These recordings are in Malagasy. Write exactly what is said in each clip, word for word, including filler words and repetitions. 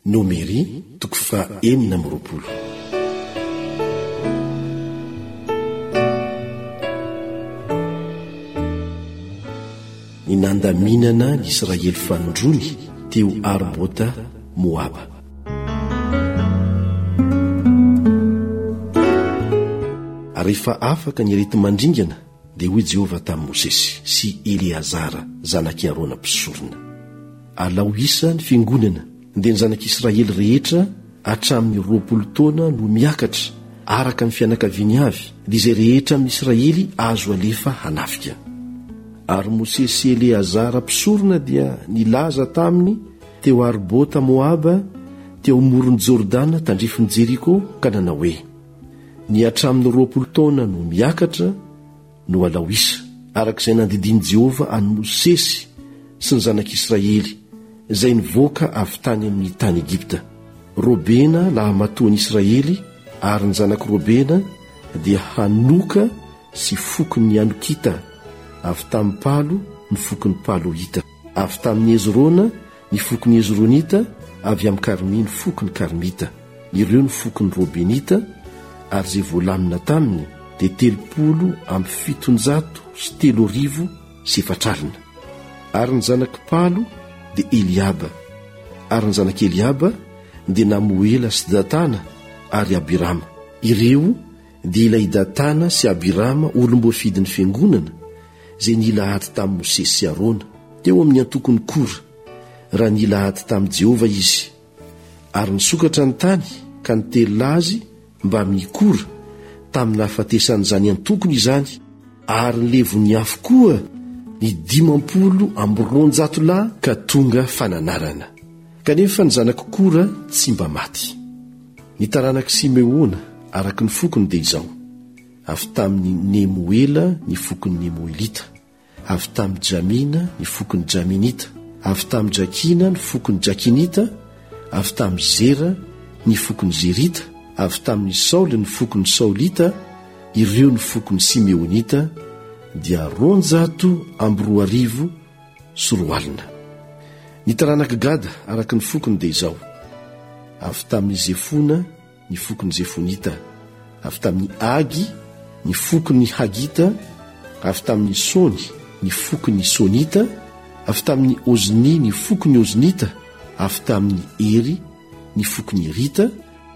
Nomeri toko fa enina amby roapolo. Ny nandaminana ny Israely fanondrony teo Arbota Moaba. Rehefa afaka ny reti mandringana dia hoy Jehovah tamin'i Mosesy sy Eleazara zanaky Arona mpisorona: alao isa ny fiangonana dia ny zanak'Israely rehetra hatramin'ny roapolo taona no miakatra araka ny fianakaviany avy, dia izay rehetra amin'ny Israely azo alefa hanafika. Ary Mosesy sy Eleazara mpisorona dia nilaza taminy teo Arbota Moaba, teo moron'ny Jordana tandrifin'ny Jeriko, ka nanao hoe: ny hatramin'ny roapolo taona no miakatra no alao isa, arak'izay nandidiny Jehovah any Mosesy sy ny zanak'Israely izay nivoaka avy tany amin'ny tany Egipta. Robena lahamatoan'i Israely, ary ny zanak' Robena dia Hanoka sy fokon'ny Anokita, avy tamin'ny Palo ny fokon'ny Palohita, avy tamin'ny Ezrona ny fokon'ny Ezronita, avy amin'ny Karmi ny fokon'ny Karmita. Ireo ny fokon'ny Robenita, ary izay voalamina taminy dia telopolo amby fitonjato sy telo arivo sy efatralina. Ary ny zanak' Palo dia Eliaba, ary ny zanak' Eliaba dia Namoela sy Datana ary Abirama. Ireo dia ilay Datana sy Abirama olom-boafidin'ny fiangonana izay nilahady tamin'i Mosesy sy Arona teo amin'ny antokony Kora, raha nilahady tamin'i Jehovah izy. Ary nisokatra ny tany ka nitelona azy mba mikora tamin'ny hahafatesan'izany antokony izany, ary nylevony avokoa ny dimampolo amby roanjato lahy ka tonga fananarana. Kanefa ny zanak' Kora tsy mba maty. Ny taranak' Simeona araka ny fokony dia izao: avy tamin'ny Nemoela ny fokon'ny Nemoelita, avy tamin'ny Jamina ny fokon'ny Jaminita, avy tamin'ny Jakina ny fokon'ny Jakinita, avy tamin'ny Zera ny fokon'ny Zerita, avy tamin'ny Saoly ny fokon'ny Saolita. Ireo ny fokon'ny Simeonita dia roanjato amby roa arivo sy roa alina. Ny taranak' Gada araka ny fokony dia izao: avy tamin'ny Zefona ny fokon'ny Zefonita, avy tamin'ny Agy ny fokon'ny Hagita, avy tamin'ny Sony ny fokon'ny Sonita, avy tamin'ny Ozni ny fokon'ny Oznita, avy tamin'ny Ery ny fokon'ny Erita,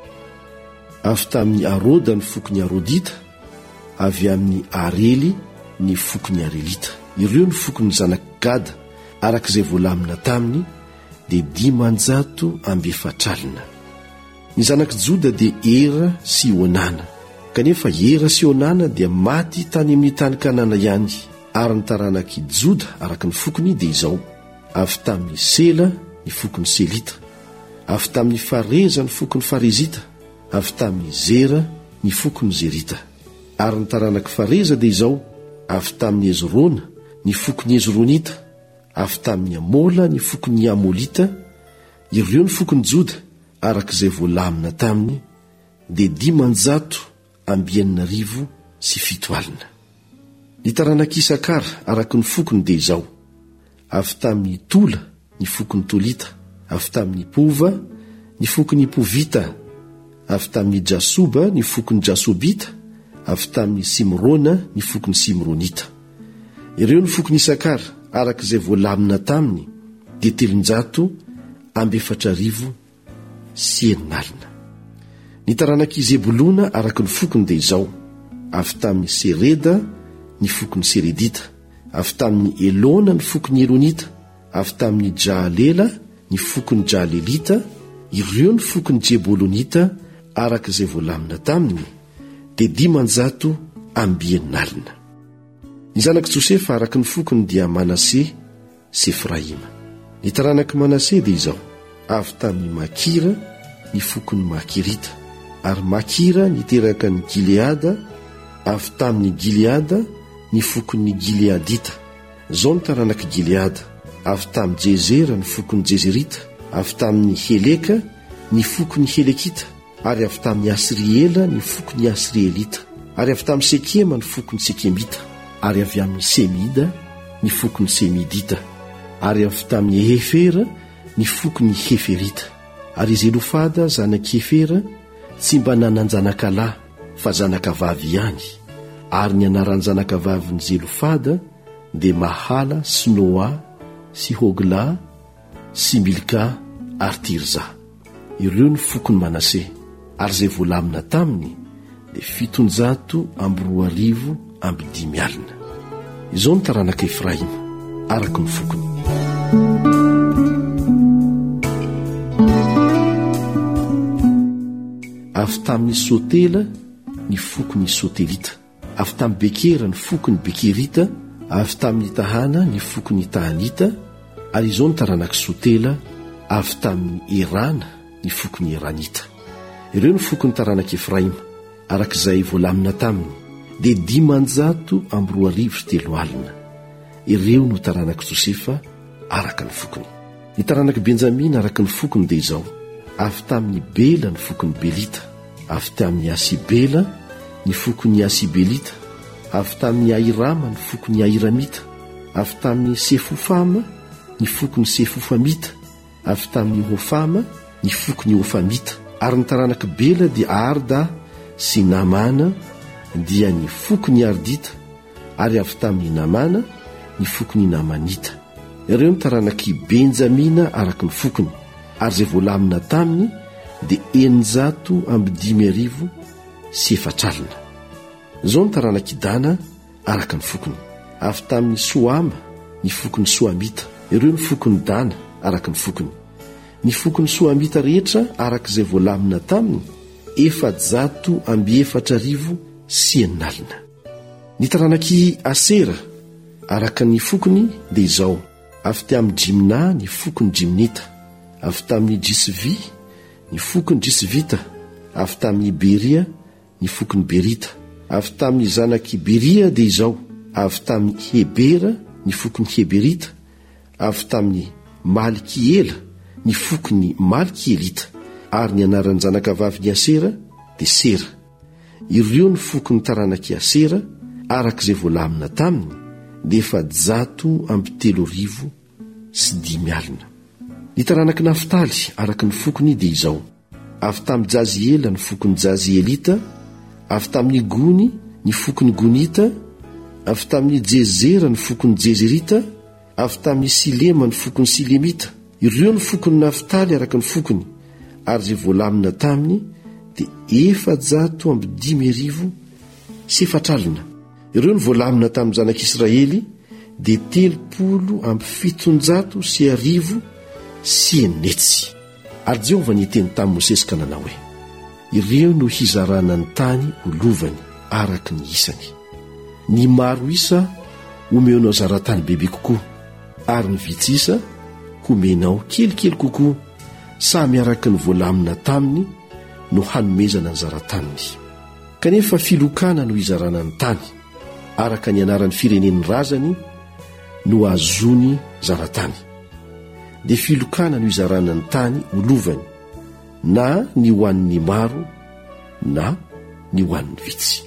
avy tamin'ny Aroda ny fokon'ny Arodita, avy amin'ny Arely ny fokon'ny Arelita. Ireo ny fokon'ny zanak' Gada arak'izay voalamina taminy dia dimanjato amby efatralina. Ny zanak' Joda dia Era sy Onana, kanefa Era sy Onana dia maty tany amin'ny tany Kanana ihany. Ary ny taranak'i Joda araka ny fokony dia izao: avy tamin'ny Sela ny fokon'ny Selita, avy tamin'ny Fareza ny fokon'ny Farezita, avy tamin'ny Zera ny fokon'ny Zerita. Ary ny taranak'i Fareza dia izao: avy tamin'ny Ezrona ny fokon'ny Ezronita, avy tamin'ny Amola ny fokon'ny Amolita. Ireo ny fokon'ny Joda arak'izay voalamina taminy dia dimanjato amby enina arivo sy fito alina. Ny taranak'i Isakara araka ny fokony dia izao: avy tamin'ny Tola ny fokon'ny Tolita, avy tamin'ny Pova ny fokon'ny Povita, avy tamin'ny Jasoba ny fokon'ny Jasobita, avy tamin'ny Simrona ny fokon'ny Simronita. Ireo ny fokon'ny Isakara arak'izay voalamina taminy dia telonjato amby efatra arivo sy eninalina. Ny taranak'i Zebolona araka ny fokony dia izao: avy tamin'ny Sereda ny fokon'ny Seredita, avy tamin'ny Elona ny fokon'ny Elonita, avy tamin'ny Jaalela ny fokon'ny Jaalelita. Ireo ny fokon'ny Jebolonita arak'izay voalamina taminy dia dimanjato amby eninalina. Ny zanak' Josefa araka ny fokony dia Manase sy Efraima. Ny taranak'i Manase dia izao: avy tamin'ny Makira ny fokon'ny Makirita, ary Makira niteraka ny Gileada, avy tamin'ny Gileada ny fokon'ny Gileadita. Zao ny taranak'i Gileada: avy tamin'ny Jezera ny fokon'ny Jezerita, avy tamin'ny Heleka ny fokon'ny Helekita, ary avy tamin'ny Asriela ny fokon'ny Asrielita, ary avy tamin'ny Sekema ny fokon'ny Sekemita, ary avy amin'ny Semida ny fokon'ny Semidita, ary avy tamin'ny Hefera ny fokon'ny Heferita, ary zelofada zanak-efera tsy mba nananjanakalahy fa zanakavavy ihany, ary ny anaran'ny zanakavaviny zelofada dia Mahala sy Noa sy Hogla sy Milka ary Tirza. Ireo ny fokony Manase, ary izay voalamina taminy dia fitonjato amby roa arivo amby dimy alina. Izao ny taranaka Efraima araka ny fokony. Avy tamin'ny Sotela ny fokony Sotelita, avy tamin'ny Bekera ny fokony Bekerita, avy tamin'ny Tahana ny fokony Tahanita, ary izao ny taranaka Sotela avy tamin'ny Erana ny fokony Eranita. Ireo ny fokony taranaka Efraima arak'izay voalamina taminy dia dimanjato amby roa arivo sy telo alina. Ireo no taranaka Josefa araka ny fokony. Ny taranaka Benjamina araka ny fokony dia izao: avy tamin'ny Bela ny fokony Belita, avy tamin'ny Asibela ny fokony Asibelita, avy tamin'ny Airama ny fokony Airamita, avy tamin'ny Sefofama ny fokony Sefofamita, avy tamin'ny Hofama ny fokony Hofamita. Ary ny taranaka Bela dia Arda sy Namana dia ny fokony Ardita, ary avy tamin'ny Namana ny fokony Namanita. Ireo ny taranaki Benjamina araka ny fokony, ary izay voalamina taminy dia eninjato amby dimy arivo sy efatralina. Izao ny taranaki Dana araka ny fokony, avy tamin'ny Soama ny fokony Soamita. Ireo ny fokony Dana araka ny fokony. Ny fokony Soamita rehetra arak'izay voalamina taminy efajato amby efatra arivo sy eninalina. Ny taranaki Asera araka ny fokony dia izao: avy tamin'ny Jimna ny fokony Jimnita, avy tamin'ny Jisvi ny fokony Jisvita, avy tamin'ny Beria ny fokony Berita, avy tamin'ny zanaky Beria dia izao: avy tamin'ny Hebera ny fokony Heberita, avy tamin'ny Malkiela ny fokony Malkielita. Ary ny anaran'ny zanakavavy ny Asera dia Sera. Ireo ny fokony taranaki Asera arak'izay voalamina taminy dia efajato amby telo arivo sy dimy alina. Ny taranaky Naftaly araka ny fokony dia izao: avy tamin'ny Jaziela ny fokony Jazielita, avy tamin'ny Gony ny fokony Gonita, avy tamin'ny Jezera ny fokony Jezerita, avy tamin'ny Silema ny fokony Silemita. Ireo ny fokony Naftaly araka ny fokony, ary izay voalamina taminy dia efajato amby dimy arivo sy efatralina. Ireo ny voalamina tamin'ny zanak'Israely dia telopolo amby fitonjato sy arivo sy eninetsy. Ary Jehovah niteny tamin'ny Mosesy ka nanao hoe: ireo no hizarana ny tany olovany araka ny isany. Ny maro isa omeonao zaratany bebe kokoa, ary ny vitsy isa homenao kelikely kokoa, samy araka ny voalamina taminy no hanomezana ny zarataniny. Kanefa filokana no hizarana ny tany, araka ny anaran'ny firenen'ny razany no azony zaratany. Dia filokana no hizarana ny tany olovany, na ny ho an'ny maro na ny ho an'ny vitsy.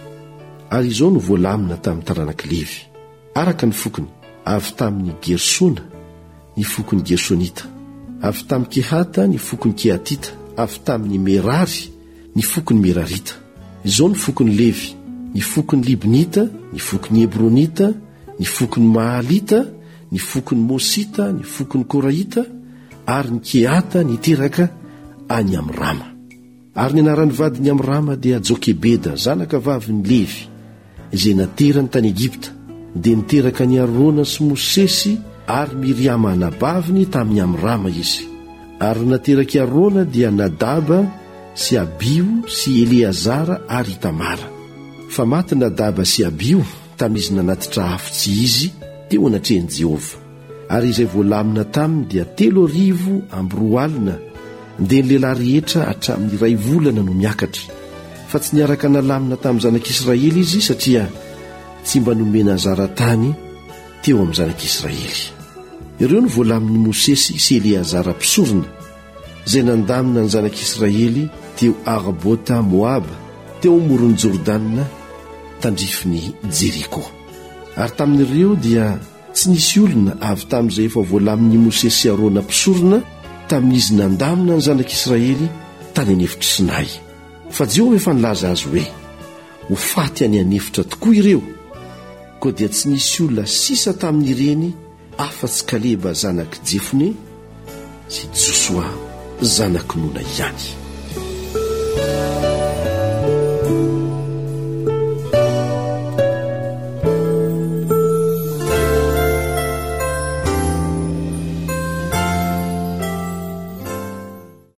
Ary izao no voalamina tamin'ny taranaki Levy araka ny fokony: avy tamin'ny Gersona ny fokony Gersonita, avy tamin'ny Kehata ny fokony Kehatita, avy tamin'ny Merary ny fokony Merarita. Izao ny fokony Levy: ny fokony Libnita, ny fokony Hebronita, ny fokony Mahalita, ny fokony Mosita, ny fokony Koraita, ary ny Kehata niteraka any Amrama. Ary ny anaran'ny vadiny Amrama dia Jokebeda, zanakavaviny Levy, izay naterany tany Egipta, dia niteraka ny Arona sy Mosesy ary Miriama anabaviny tamin'ny Amrama izy. Ary nateraka Arona dia Nadaba sy Abio sy Eleazara ary Itamara. Fa maty Nadaba sy Abio tamin'izy nanatitra hafotsy izy teo anatrehany Jehovah. Ary izay voalamina taminy dia telo arivo amby roa alina, dia ny lehilahy rehetra hatramin'ny iray volana no miakatra. Fa tsy niaraka nalamina tamin'ny zanak'Israely izy, satria tsy mba nomena zaratany teo amin'ny zanak'Israely. Ireo ny voalamin'ny Mosesy sy Eleazara mpisorona, izay nandamina ny zanak'Israely teo Arbota Moaba, teo morony Jordanina tandrifiny Jeriko. Ary tamin'ireo dia tsy nisy olona avy tamin'izay efa voalamin'ny Mosesy sy Arona mpisorona tamin'izy nandamina ny zanak'Israely tany anefitra Sinay. Fa Jehovah efa nilaza azy hoe ho faty any anefitra tokoa ireo, koa dia tsy nisy olona sisa tamin'ireny afa-tsy Kaleba zanak' Jefone sy Josua zanak' Nona ihany.